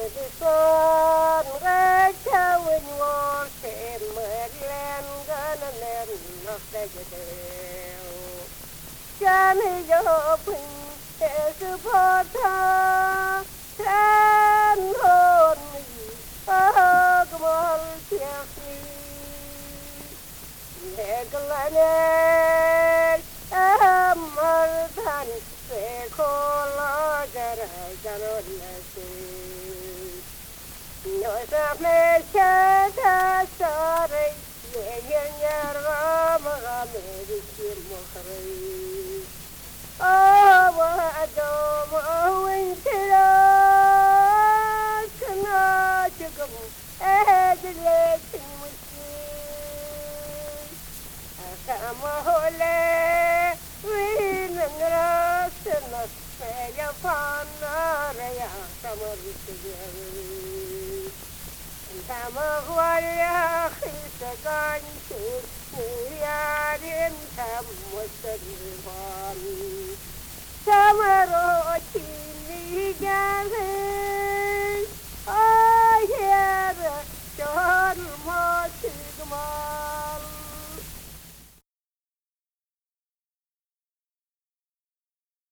son ga cha win war ke mer len ga na len no te ge cha mi yo pin te su po ta tan hon mi a ga mal chia fi le ga la ne amar than se ko la ga ra ga no la se no sa ple cha ta sa re ye ye ya ra ma ga me ri ki mo khare oh wa do mo win ti ra kana chi gum ji le chi mu chi kama hole win ngra sna se ya pan ra ya kamar chi kama hwaya khisa gan chi ya din tham mo san ban samaro